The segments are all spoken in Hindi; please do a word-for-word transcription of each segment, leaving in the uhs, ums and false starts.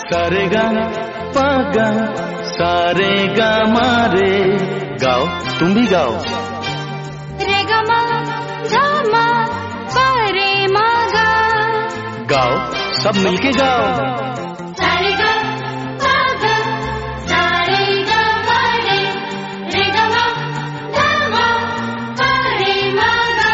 सारे गा पा गा सारे गा मारे। गाओ, तुम भी गाओ। रे गा मा गा मा पा रे मा गा। गाओ, सब मिलके गाओ। सारे गा पा गा सारे गा मा रे। रे गा मा गा मा पा रे मा गा।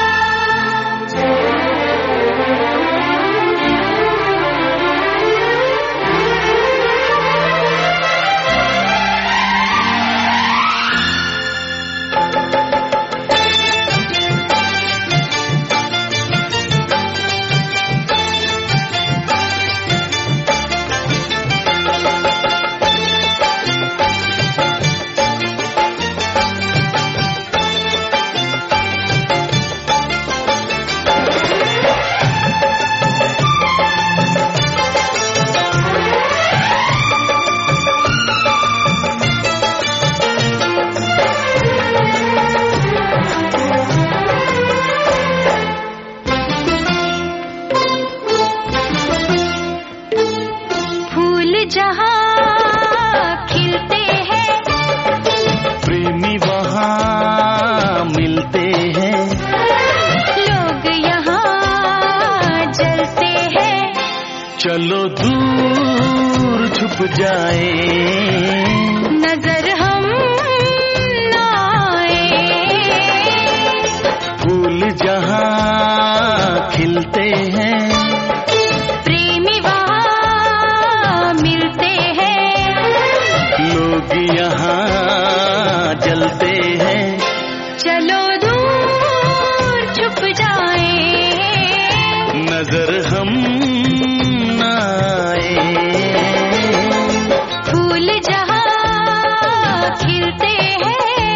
जहाँ खिलते हैं प्रेमी वहाँ मिलते हैं। लोग यहाँ जलते हैं। चलो दूर छुप जाए नजर हम ना आए। फूल जहाँ खिलते हैं प्रेमी वहाँ मिलते हैं। लोग यहाँ जलते हैं। चलो दूर छुप जाए नजर हम ना आए। फूल जहाँ खिलते हैं।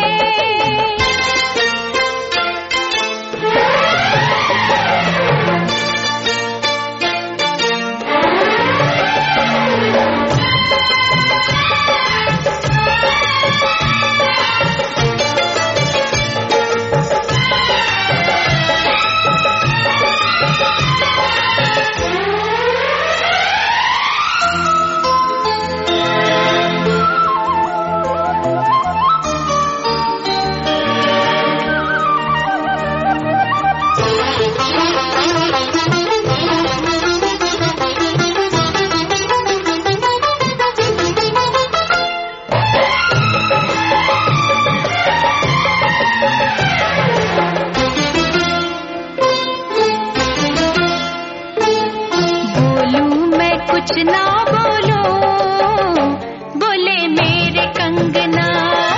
कुछ ना बोलो बोले मेरे कंगना।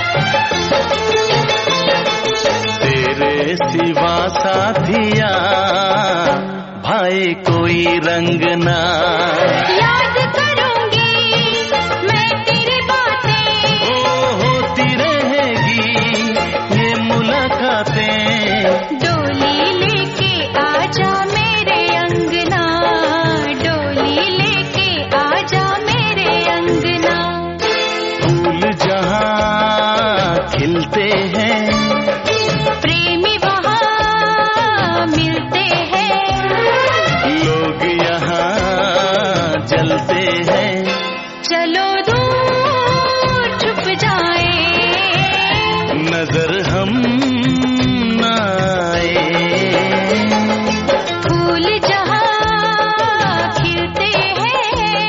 तेरे सिवा साथिया भाई कोई रंग ना। याद करूंगी मैं तेरी बातें। ओ होती रहेगी ये मुलाकातें। डोली लेके आजा मेरे अंगना। डोली लेके आजा मेरे अंगना। फूल जहाँ खिलते हैं प्रेमी वहाँ मिलते हैं। लोग यहाँ जलते हैं। चलो दूर छुप जाए नजर हम ना आए। फूल जहाँ खिलते हैं।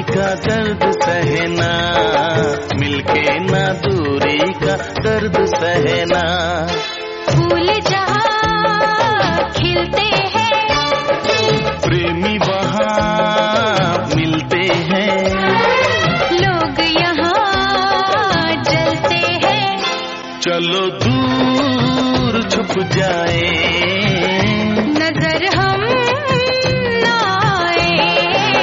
का दर्द सहना, मिलके ना दूरी का दर्द सहना। फूल जहाँ खिलते हैं, प्रेमी वहाँ मिलते हैं, लोग यहाँ जलते हैं। चलो दूर छुप जाए, नजर हम ना आए।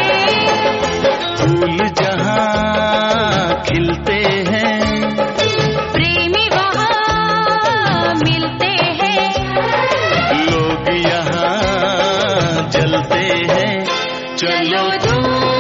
फूल जहाँ खिलते हैं, प्रेमी वहाँ मिलते हैं, लोग यहाँ जलते हैं। चलो दूर